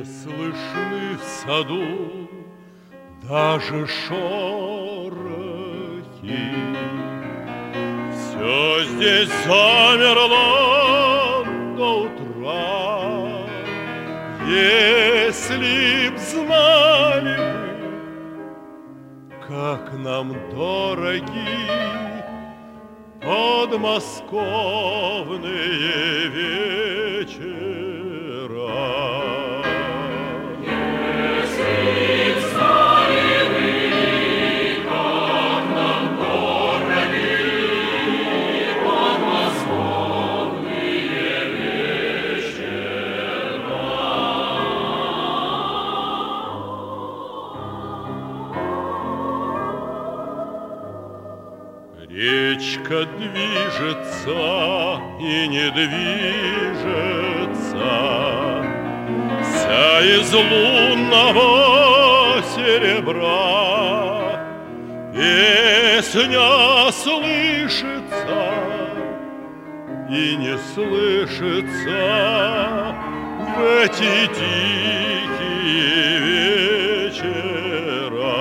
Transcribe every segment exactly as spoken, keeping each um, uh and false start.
слышны в саду даже шорохи. Все здесь замерло до утра. Если б знали вы, как нам дороги подмосковные вечера. Речка движется и не движется, вся из лунного серебра. Песня слышится и не слышится в эти тихие вечера.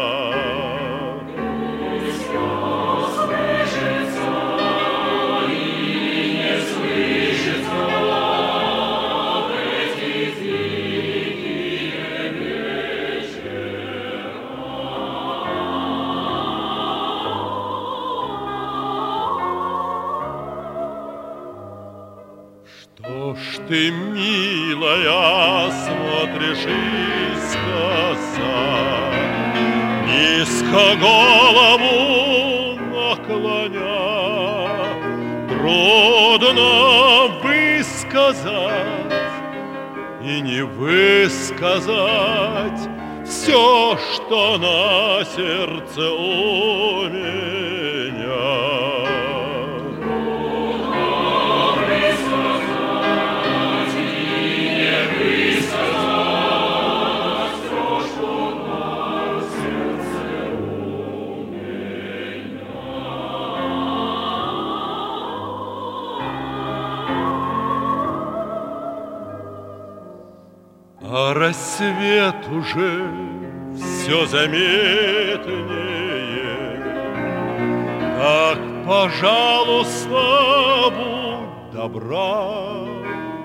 Что ж ты, милая, смотришь искоса, низко голову наклоня? Трудно высказать и не высказать все, что на сердце у меня. А рассвет уже все заметнее. Так, пожалуйста, будь добра,